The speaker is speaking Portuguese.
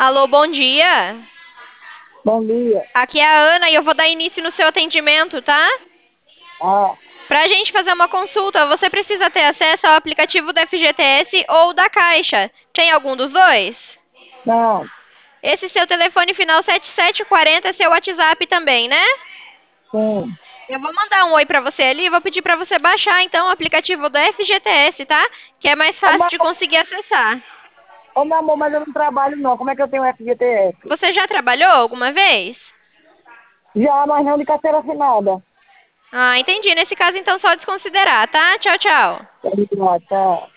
Alô, bom dia. Bom dia. Aqui é a Ana e eu vou dar início no seu atendimento, tá? Ah, Para a gente fazer uma consulta, você precisa ter acesso ao aplicativo do FGTS ou da Caixa. Tem algum dos dois? não, Esse seu telefone final 7740 é seu WhatsApp também, né? sim. Eu vou mandar um oi para você ali e vou pedir para você baixar então o aplicativo do FGTS, tá? Que é mais Ô, fácil meu de amor, conseguir acessar. meu amor, mas eu não trabalho não. Como é que eu tenho FGTS? Você já trabalhou alguma vez? Já, mas não de carteira assinada. Ah, entendi. Nesse caso, então, só desconsiderar, tá? Tchau, tchau. Tá.